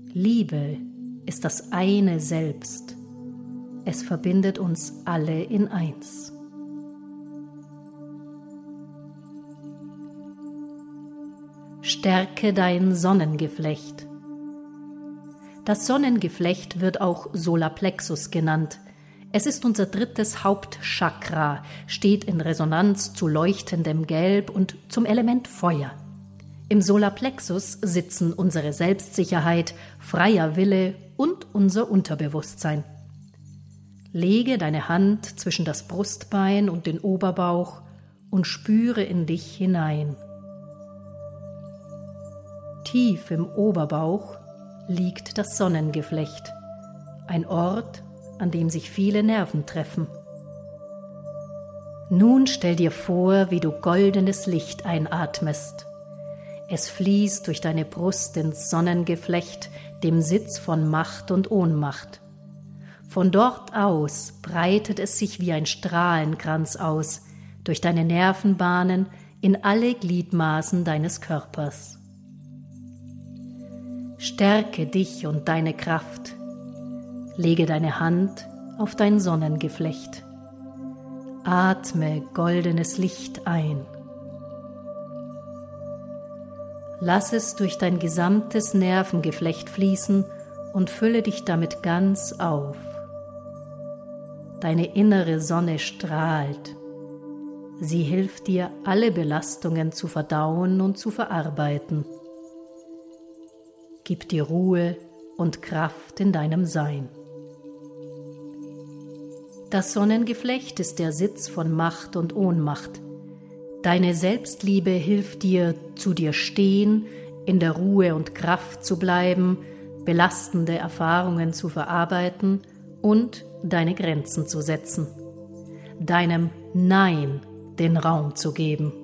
Liebe ist das eine Selbst. Es verbindet uns alle in eins. Stärke dein Sonnengeflecht. Das Sonnengeflecht wird auch Solarplexus genannt. Es ist unser drittes Hauptchakra, steht in Resonanz zu leuchtendem Gelb und zum Element Feuer. Im Solarplexus sitzen unsere Selbstsicherheit, freier Wille und unser Unterbewusstsein. Lege deine Hand zwischen das Brustbein und den Oberbauch und spüre in dich hinein. Tief im Oberbauch liegt das Sonnengeflecht, ein Ort, an dem sich viele Nerven treffen. Nun stell dir vor, wie du goldenes Licht einatmest. Es fließt durch deine Brust ins Sonnengeflecht, dem Sitz von Macht und Ohnmacht. Von dort aus breitet es sich wie ein Strahlenkranz aus, durch deine Nervenbahnen in alle Gliedmaßen deines Körpers. Stärke dich und deine Kraft. Lege deine Hand auf dein Sonnengeflecht. Atme goldenes Licht ein. Lass es durch dein gesamtes Nervengeflecht fließen und fülle dich damit ganz auf. Deine innere Sonne strahlt. Sie hilft dir, alle Belastungen zu verdauen und zu verarbeiten. Gib dir Ruhe und Kraft in deinem Sein. Das Sonnengeflecht ist der Sitz von Macht und Ohnmacht. Deine Selbstliebe hilft dir, zu dir stehen, in der Ruhe und Kraft zu bleiben, belastende Erfahrungen zu verarbeiten und deine Grenzen zu setzen. Deinem Nein den Raum zu geben.